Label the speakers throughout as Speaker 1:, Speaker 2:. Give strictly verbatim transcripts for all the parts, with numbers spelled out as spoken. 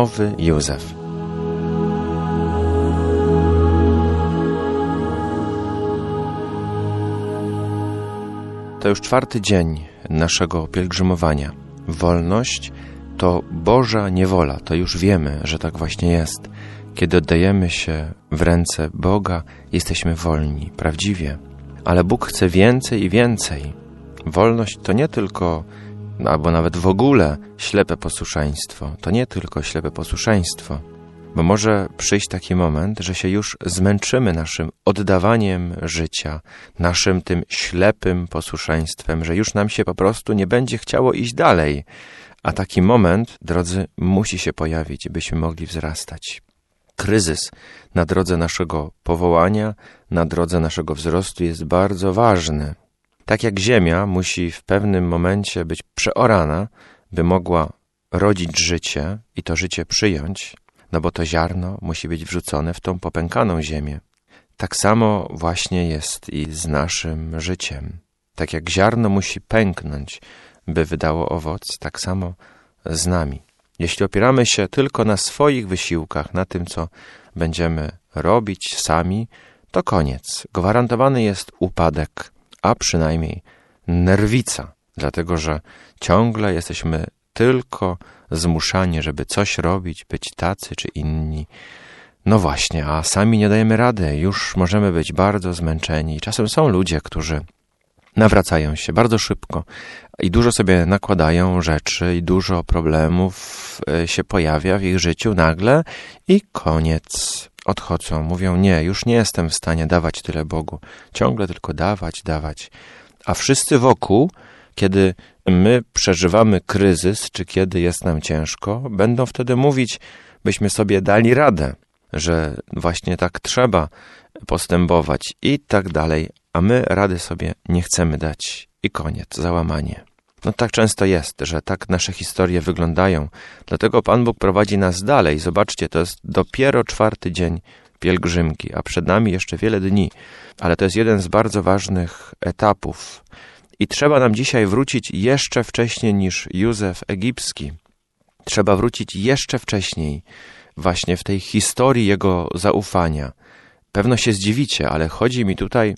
Speaker 1: nowy Józef. To już czwarty dzień naszego pielgrzymowania. Wolność to Boża niewola. To już wiemy, że tak właśnie jest. Kiedy oddajemy się w ręce Boga, jesteśmy wolni, prawdziwie. Ale Bóg chce więcej i więcej. Wolność to nie tylko, albo nawet w ogóle ślepe posłuszeństwo. To nie tylko ślepe posłuszeństwo. Bo może przyjść taki moment, że się już zmęczymy naszym oddawaniem życia, naszym tym ślepym posłuszeństwem, że już nam się po prostu nie będzie chciało iść dalej. A taki moment, drodzy, musi się pojawić, byśmy mogli wzrastać. Kryzys na drodze naszego powołania, na drodze naszego wzrostu jest bardzo ważny. Tak jak ziemia musi w pewnym momencie być przeorana, by mogła rodzić życie i to życie przyjąć, no bo to ziarno musi być wrzucone w tą popękaną ziemię. Tak samo właśnie jest i z naszym życiem. Tak jak ziarno musi pęknąć, by wydało owoc, tak samo z nami. Jeśli opieramy się tylko na swoich wysiłkach, na tym, co będziemy robić sami, to koniec. Gwarantowany jest upadek, a przynajmniej nerwica, dlatego że ciągle jesteśmy tylko zmuszani, żeby coś robić, być tacy czy inni. No właśnie, a sami nie dajemy rady, już możemy być bardzo zmęczeni. Czasem są ludzie, którzy nawracają się bardzo szybko i dużo sobie nakładają rzeczy i dużo problemów się pojawia w ich życiu nagle i koniec. Odchodzą, mówią nie, już nie jestem w stanie dawać tyle Bogu. Ciągle tylko dawać, dawać. A wszyscy wokół, kiedy my przeżywamy kryzys, czy kiedy jest nam ciężko, będą wtedy mówić, byśmy sobie dali radę, że właśnie tak trzeba postępować i tak dalej, a my rady sobie nie chcemy dać i koniec, załamanie. No tak często jest, że tak nasze historie wyglądają, dlatego Pan Bóg prowadzi nas dalej. Zobaczcie, to jest dopiero czwarty dzień pielgrzymki, a przed nami jeszcze wiele dni, ale to jest jeden z bardzo ważnych etapów. I trzeba nam dzisiaj wrócić jeszcze wcześniej niż Józef Egipski. Trzeba wrócić jeszcze wcześniej, właśnie w tej historii jego zaufania. Pewno się zdziwicie, ale chodzi mi tutaj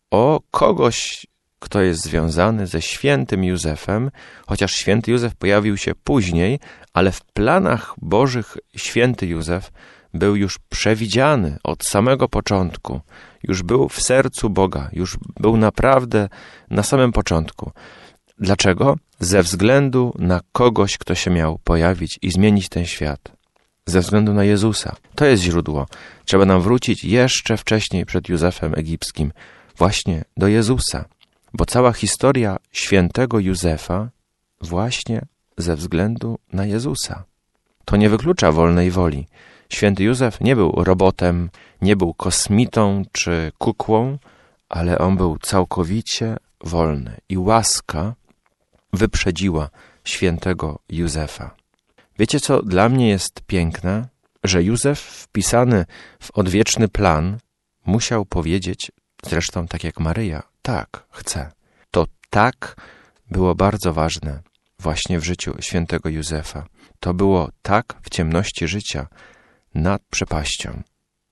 Speaker 1: o kogoś, kto jest związany ze świętym Józefem, chociaż święty Józef pojawił się później, ale w planach Bożych święty Józef był już przewidziany od samego początku. Już był w sercu Boga, już był naprawdę na samym początku. Dlaczego? Ze względu na kogoś, kto się miał pojawić i zmienić ten świat. Ze względu na Jezusa. To jest źródło. Trzeba nam wrócić jeszcze wcześniej przed Józefem Egipskim, właśnie do Jezusa. Bo cała historia świętego Józefa właśnie ze względu na Jezusa. To nie wyklucza wolnej woli. Święty Józef nie był robotem, nie był kosmitą czy kukłą, ale on był całkowicie wolny. I łaska wyprzedziła świętego Józefa. Wiecie, co dla mnie jest piękne? Że Józef wpisany w odwieczny plan musiał powiedzieć, zresztą tak jak Maryja, tak, chcę. To tak było bardzo ważne właśnie w życiu świętego Józefa. To było tak w ciemności życia, nad przepaścią.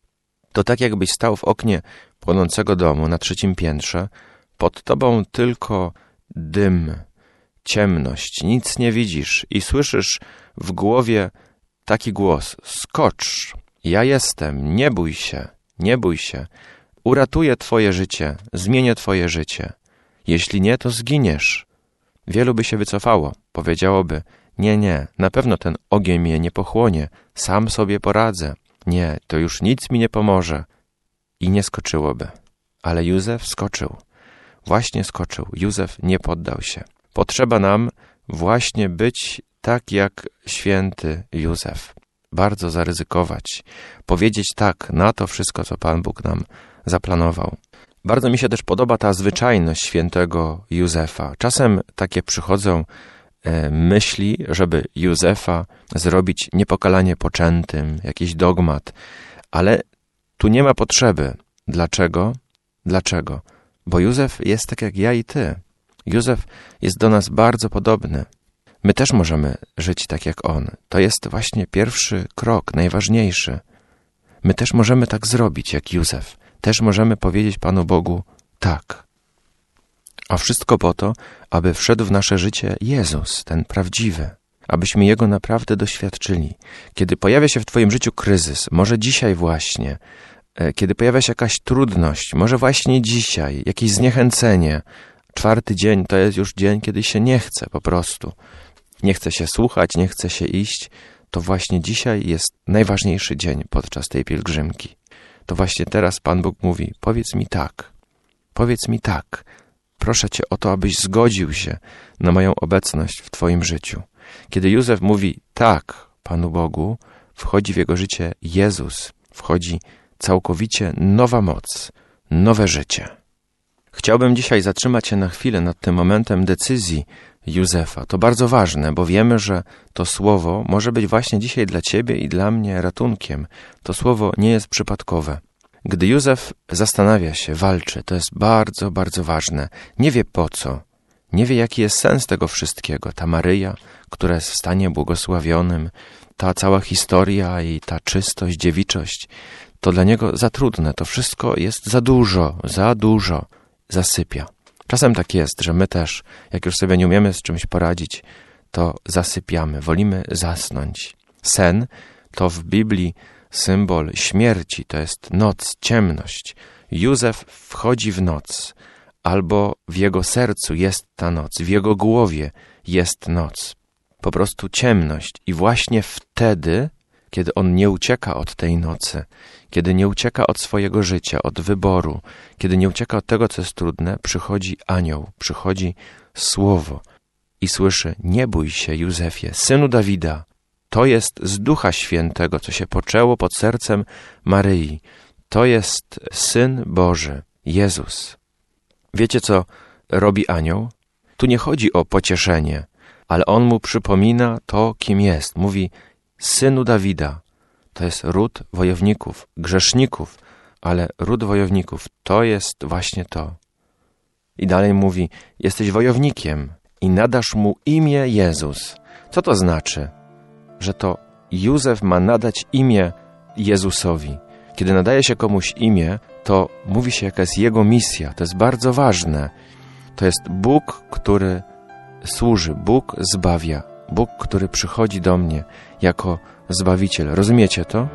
Speaker 1: To tak jakbyś stał w oknie płonącego domu na trzecim piętrze, pod tobą tylko dym, ciemność, nic nie widzisz i słyszysz w głowie taki głos: skocz, ja jestem, nie bój się, nie bój się, uratuję twoje życie, zmienię twoje życie. Jeśli nie, to zginiesz. Wielu by się wycofało, powiedziałoby: nie, nie, na pewno ten ogień mnie nie pochłonie, sam sobie poradzę. Nie, to już nic mi nie pomoże. I nie skoczyłoby. Ale Józef skoczył. Właśnie skoczył. Józef nie poddał się. Potrzeba nam właśnie być tak jak święty Józef. Bardzo zaryzykować. Powiedzieć tak na to wszystko, co Pan Bóg nam zaplanował. Bardzo mi się też podoba ta zwyczajność świętego Józefa. Czasem takie przychodzą e, myśli, żeby Józefa zrobić niepokalanie poczętym, jakiś dogmat. Ale tu nie ma potrzeby. Dlaczego? Dlaczego? Bo Józef jest tak jak ja i ty. Józef jest do nas bardzo podobny. My też możemy żyć tak jak On. To jest właśnie pierwszy krok, najważniejszy. My też możemy tak zrobić jak Józef. Też możemy powiedzieć Panu Bogu tak. A wszystko po to, aby wszedł w nasze życie Jezus, ten prawdziwy. Abyśmy Jego naprawdę doświadczyli. Kiedy pojawia się w Twoim życiu kryzys, może dzisiaj właśnie, kiedy pojawia się jakaś trudność, może właśnie dzisiaj, jakieś zniechęcenie, czwarty dzień to jest już dzień, kiedy się nie chce po prostu. Nie chce się słuchać, nie chce się iść, to właśnie dzisiaj jest najważniejszy dzień podczas tej pielgrzymki. To właśnie teraz Pan Bóg mówi, powiedz mi tak, powiedz mi tak. Proszę Cię o to, abyś zgodził się na moją obecność w Twoim życiu. Kiedy Józef mówi tak Panu Bogu, wchodzi w jego życie Jezus, wchodzi całkowicie nowa moc, nowe życie. Chciałbym dzisiaj zatrzymać się na chwilę nad tym momentem decyzji Józefa. To bardzo ważne, bo wiemy, że to słowo może być właśnie dzisiaj dla Ciebie i dla mnie ratunkiem. To słowo nie jest przypadkowe. Gdy Józef zastanawia się, walczy, to jest bardzo, bardzo ważne. Nie wie po co, nie wie jaki jest sens tego wszystkiego. Ta Maryja, która jest w stanie błogosławionym, ta cała historia i ta czystość, dziewiczość, to dla niego za trudne. To wszystko jest za dużo, za dużo. Zasypia. Czasem tak jest, że my też, jak już sobie nie umiemy z czymś poradzić, to zasypiamy, wolimy zasnąć. Sen to w Biblii symbol śmierci, to jest noc, ciemność. Józef wchodzi w noc, albo w jego sercu jest ta noc, w jego głowie jest noc. Po prostu ciemność. I właśnie wtedy, kiedy on nie ucieka od tej nocy, kiedy nie ucieka od swojego życia, od wyboru, kiedy nie ucieka od tego, co jest trudne, przychodzi anioł, przychodzi słowo i słyszy, nie bój się, Józefie, synu Dawida. To jest z Ducha Świętego, co się poczęło pod sercem Maryi. To jest Syn Boży, Jezus. Wiecie, co robi anioł? Tu nie chodzi o pocieszenie, ale on mu przypomina to, kim jest. Mówi, Synu Dawida. To jest ród wojowników, grzeszników, ale ród wojowników to jest właśnie to. I dalej mówi, jesteś wojownikiem i nadasz mu imię Jezus. Co to znaczy? Że to Józef ma nadać imię Jezusowi. Kiedy nadaje się komuś imię, to mówi się, jaka jest jego misja. To jest bardzo ważne. To jest Bóg, który służy, Bóg zbawia. Bóg, który przychodzi do mnie jako Zbawiciel. Rozumiecie to?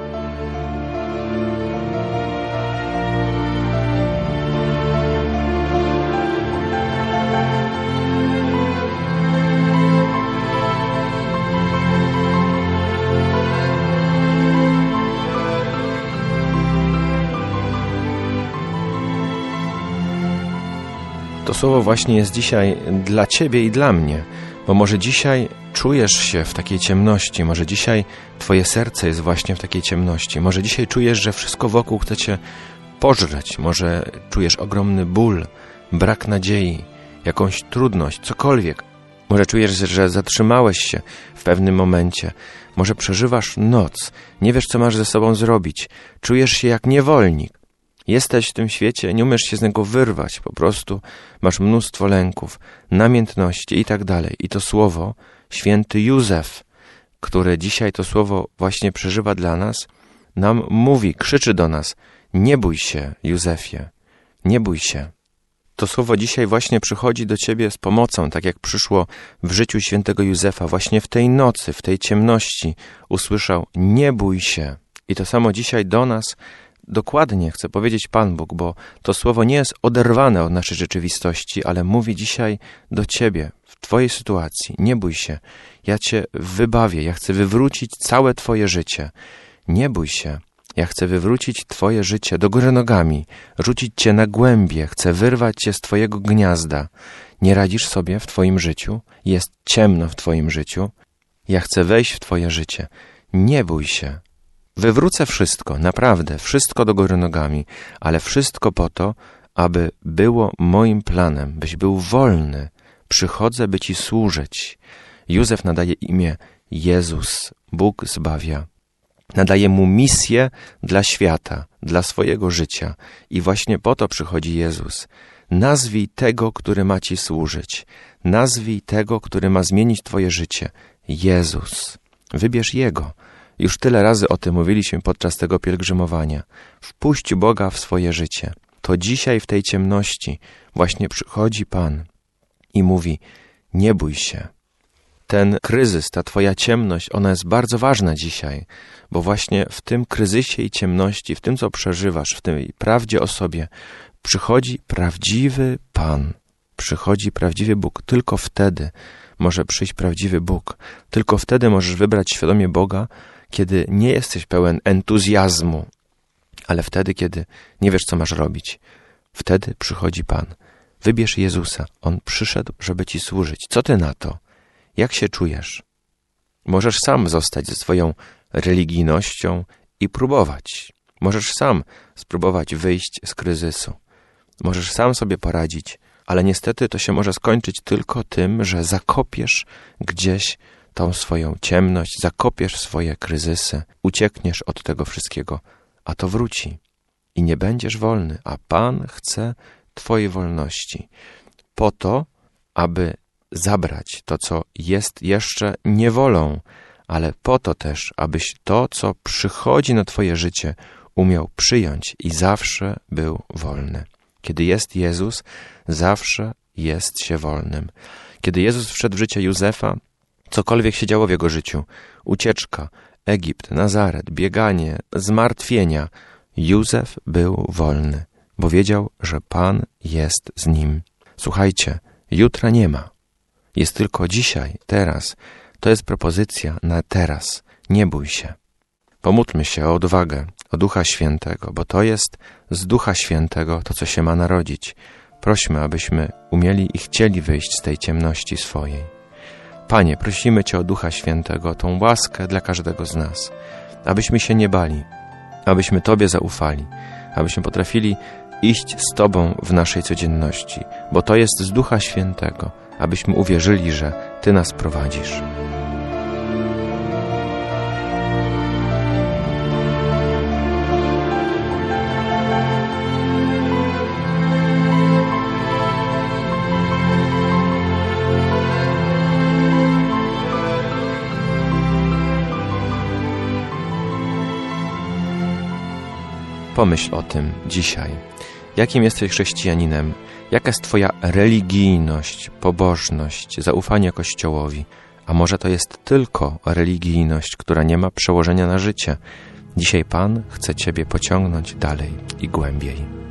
Speaker 1: To słowo właśnie jest dzisiaj dla Ciebie i dla mnie, bo może dzisiaj czujesz się w takiej ciemności, może dzisiaj Twoje serce jest właśnie w takiej ciemności, może dzisiaj czujesz, że wszystko wokół chce Cię pożreć, może czujesz ogromny ból, brak nadziei, jakąś trudność, cokolwiek. Może czujesz, że zatrzymałeś się w pewnym momencie, może przeżywasz noc, nie wiesz, co masz ze sobą zrobić, czujesz się jak niewolnik. Jesteś w tym świecie, nie umiesz się z niego wyrwać, po prostu masz mnóstwo lęków, namiętności i tak dalej. I to słowo, święty Józef, który dzisiaj to słowo właśnie przeżywa dla nas, nam mówi, krzyczy do nas, nie bój się, Józefie, nie bój się. To słowo dzisiaj właśnie przychodzi do Ciebie z pomocą, tak jak przyszło w życiu świętego Józefa. Właśnie w tej nocy, w tej ciemności usłyszał, nie bój się. I to samo dzisiaj do nas dokładnie chce powiedzieć Pan Bóg, bo to słowo nie jest oderwane od naszej rzeczywistości, ale mówi dzisiaj do Ciebie, w Twojej sytuacji. Nie bój się, ja Cię wybawię, ja chcę wywrócić całe Twoje życie. Nie bój się, ja chcę wywrócić Twoje życie do góry nogami, rzucić Cię na głębie, chcę wyrwać Cię z Twojego gniazda. Nie radzisz sobie w Twoim życiu, jest ciemno w Twoim życiu. Ja chcę wejść w Twoje życie. Nie bój się. Wywrócę wszystko, naprawdę, wszystko do góry nogami, ale wszystko po to, aby było moim planem, byś był wolny. Przychodzę, by Ci służyć. Józef nadaje imię Jezus, Bóg zbawia. Nadaje mu misję dla świata, dla swojego życia. I właśnie po to przychodzi Jezus. Nazwij tego, który ma Ci służyć. Nazwij tego, który ma zmienić Twoje życie. Jezus. Wybierz Jego. Już tyle razy o tym mówiliśmy podczas tego pielgrzymowania. Wpuść Boga w swoje życie. To dzisiaj w tej ciemności właśnie przychodzi Pan i mówi: nie bój się. Ten kryzys, ta Twoja ciemność, ona jest bardzo ważna dzisiaj, bo właśnie w tym kryzysie i ciemności, w tym, co przeżywasz, w tej prawdzie o sobie, przychodzi prawdziwy Pan, przychodzi prawdziwy Bóg. Tylko wtedy może przyjść prawdziwy Bóg. Tylko wtedy możesz wybrać świadomie Boga, kiedy nie jesteś pełen entuzjazmu, ale wtedy, kiedy nie wiesz, co masz robić. Wtedy przychodzi Pan. Wybierz Jezusa. On przyszedł, żeby Ci służyć. Co Ty na to? Jak się czujesz? Możesz sam zostać ze swoją religijnością i próbować. Możesz sam spróbować wyjść z kryzysu. Możesz sam sobie poradzić, ale niestety to się może skończyć tylko tym, że zakopiesz gdzieś tą swoją ciemność, zakopiesz swoje kryzysy, uciekniesz od tego wszystkiego, a to wróci i nie będziesz wolny, a Pan chce Twojej wolności po to, aby zabrać to, co jest jeszcze niewolą, ale po to też, abyś to, co przychodzi na Twoje życie, umiał przyjąć i zawsze był wolny. Kiedy jest Jezus, zawsze jest się wolnym. Kiedy Jezus wszedł w życie Józefa, cokolwiek się działo w jego życiu, ucieczka, Egipt, Nazaret, bieganie, zmartwienia, Józef był wolny, bo wiedział, że Pan jest z nim. Słuchajcie, jutra nie ma. Jest tylko dzisiaj, teraz. To jest propozycja na teraz. Nie bój się. Pomódlmy się o odwagę, o Ducha Świętego, bo to jest z Ducha Świętego to, co się ma narodzić. Prośmy, abyśmy umieli i chcieli wyjść z tej ciemności swojej. Panie, prosimy Cię o Ducha Świętego, o tą łaskę dla każdego z nas, abyśmy się nie bali, abyśmy Tobie zaufali, abyśmy potrafili iść z Tobą w naszej codzienności, bo to jest z Ducha Świętego, abyśmy uwierzyli, że Ty nas prowadzisz. Pomyśl o tym dzisiaj. Jakim jesteś chrześcijaninem? Jaka jest Twoja religijność, pobożność, zaufanie Kościołowi? A może to jest tylko religijność, która nie ma przełożenia na życie? Dzisiaj Pan chce Ciebie pociągnąć dalej i głębiej.